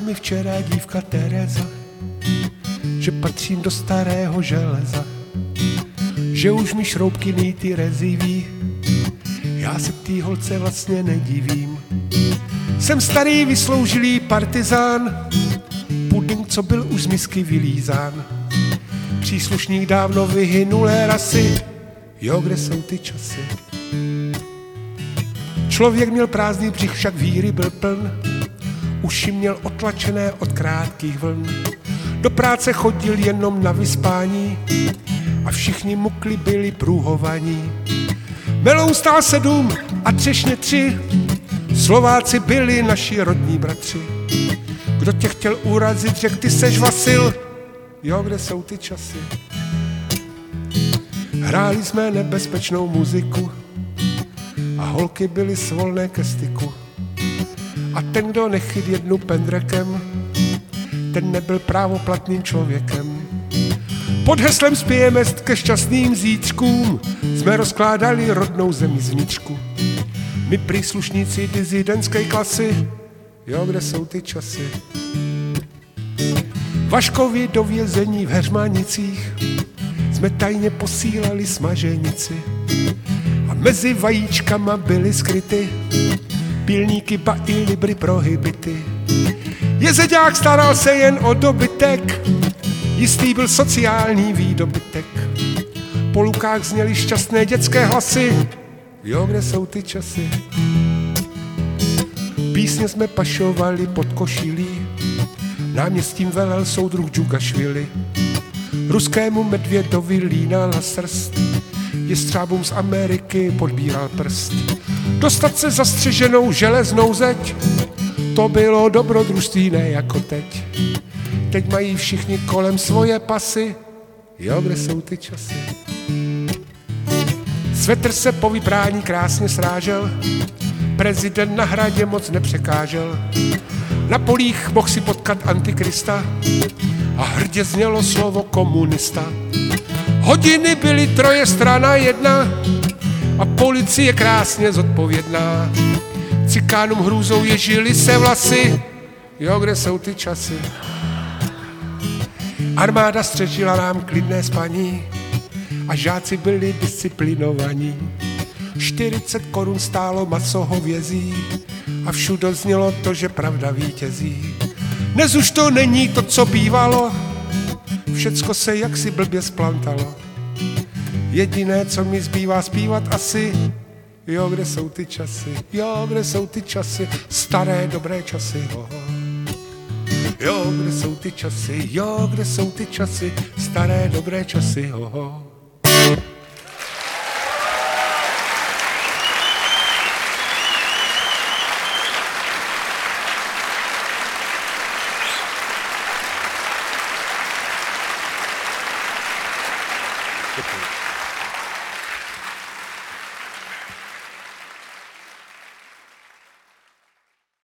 mi včera dívka Tereza, že patřím do starého železa, že už mi šroubky nýty reziví, já se té holce vlastně nedivím. Jsem starý vysloužilý partizán, puding, co byl už z misky vylízán, příslušník dávno vyhynulé rasy, jo, kde jsou ty časy. Člověk měl prázdný břich, však víry byl pln, uši měl otlačené od krátkých vln. Do práce chodil jenom na vyspání a všichni mukli byli průhovaní. Meloun stál 7 a třešně 3, Slováci byli naši rodní bratři. Kdo tě chtěl urazit, řekl ty seš Vasil, jo, kde jsou ty časy. Hráli jsme nebezpečnou muziku a holky byly svolné ke styku. A ten, kdo nechyt jednu pendrekem, ten nebyl právoplatným člověkem. Pod heslem spějeme ke šťastným zítřkům jsme rozkládali rodnou zemi zvnitřku. My příslušníci dizidentské klasy, jo, kde jsou ty časy. Vaškovi do vězení v Heřmanicích jsme tajně posílali smaženici a mezi vajíčkama byly skryty pilníky, ba i libry prohibity. Jezeďák staral se jen o dobytek, jistý byl sociální výdobytek. Po lukách zněly šťastné dětské hlasy, jo, kde jsou ty časy. Písně jsme pašovali pod košilí, náměstím velel soudruh Džugašvili. Ruskému medvědovi línala srst, jestřábům z Ameriky podbíral prst. Dostat se zastřeženou železnou zeď, to bylo dobrodružství, ne jako teď. Teď mají všichni kolem svoje pasy, jo, kde jsou ty časy. Svetr se po vyprání krásně srážel, prezident na hradě moc nepřekážel. Na polích mohl si potkat antikrista a hrdě znělo slovo komunista. Hodiny byly 3 strana 1 a policie krásně zodpovědná. Cikánům hrůzou ježily se vlasy, jo, kde jsou ty časy. Armáda střežila nám klidné spaní a žáci byli disciplinovaní. 40 korun stálo maso hovězí a všude znělo to, že pravda vítězí. Dnes už to není to, co bývalo, všecko se jaksi blbě splantalo. Jediné, co mi zbývá zpívat asi, jo, kde jsou ty časy, jo, kde jsou ty časy, staré dobré časy, jo, kde jsou ty časy, jo, kde jsou ty časy, staré dobré časy, Děkuji.